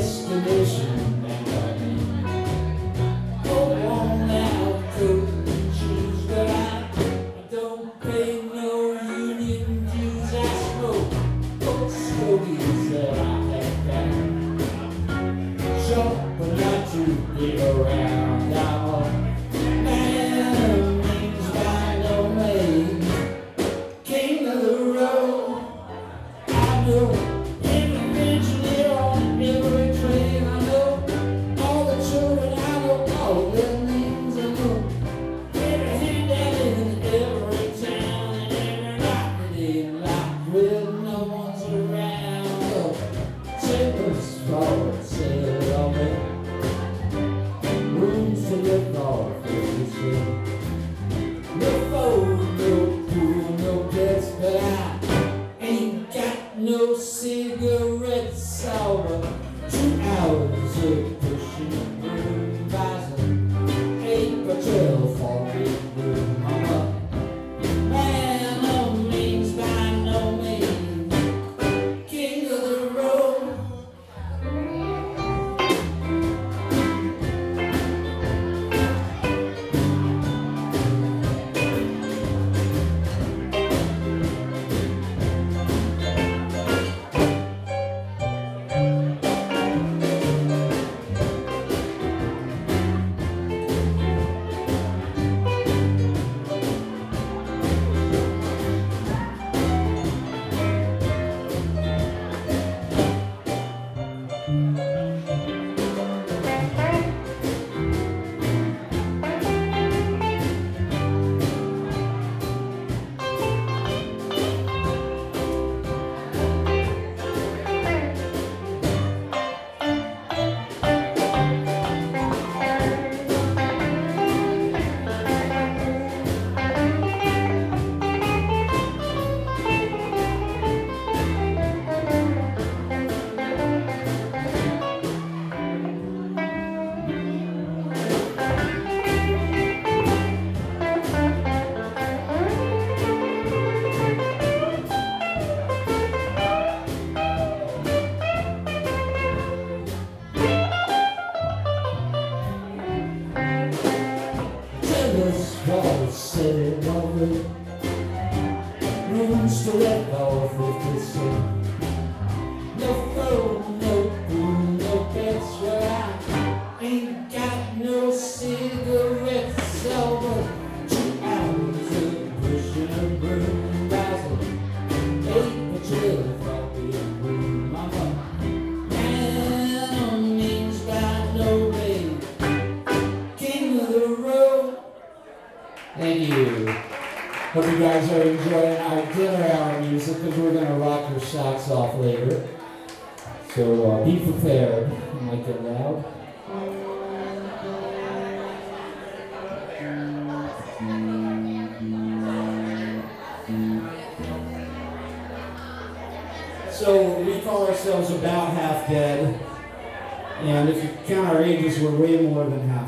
destination. Go on now, coat and shoes, but I don't pay no union dues. I smoke both stogies that I have found. Short but not too big around. I'm a man who means by no means king of the road. I know every engineer on every train. I know all the children. I know all their names. I know every handout in every town and every night that they locked when no one's around. Oh, sailors forward, sail on me. Rooms to live off every ship. No food, no pool, no debts, but I ain't got no cigarettes. Over 2 hours of pushing a broom, buys 8 or 12 for a room. I'm a man of means by no means, king of the road. Sitting over rooms to let off with the sun. No phone, no food, no beds where I ain't got no cigarettes. Over 2 hours of pushing a broom, rising 8 or 12 for a room. I'm a man on means by no way, king of the road. Thank you. Hope you guys are enjoying our dinner hour music because we're going to rock your socks off later. So be prepared. Might get loud. So we call ourselves About Half Dead. And if you count our ages, we're way more than half